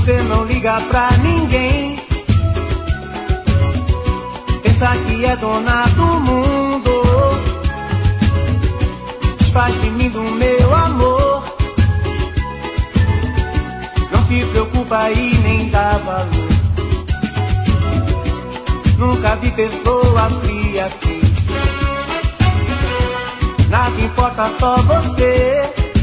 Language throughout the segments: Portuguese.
Você não liga pra ninguém, pensa que é dona do mundo, desfaz de mim do meu amor. Não se preocupa e nem dá valor. Nunca vi pessoa fria assim. Nada importa, só você.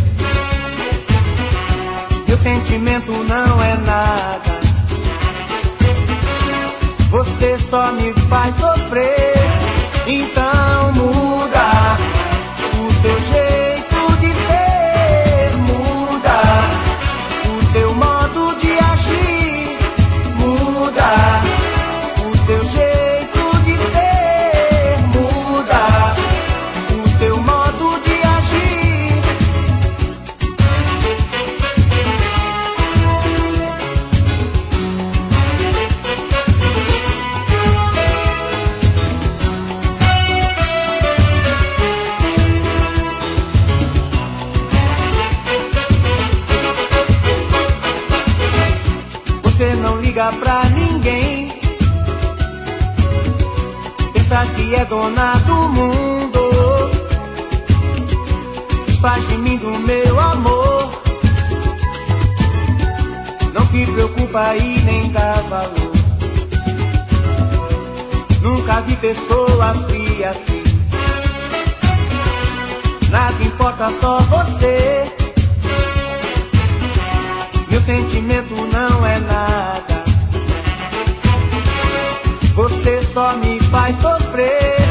Meu sentimento não é nada. Você só me faz sofrer. Então muda o seu jeito de ser, muda o seu modo de agir, muda o seu jeito de ser, muda o seu modo de agir. Você não liga pra ninguém, pensa que é dona do mundo, desfaz de mim do meu amor. Não se preocupa e nem dá valor. Nunca vi pessoa fria assim. Nada importa, só você. Meu sentimento não é nada. Você só me faz sofrer.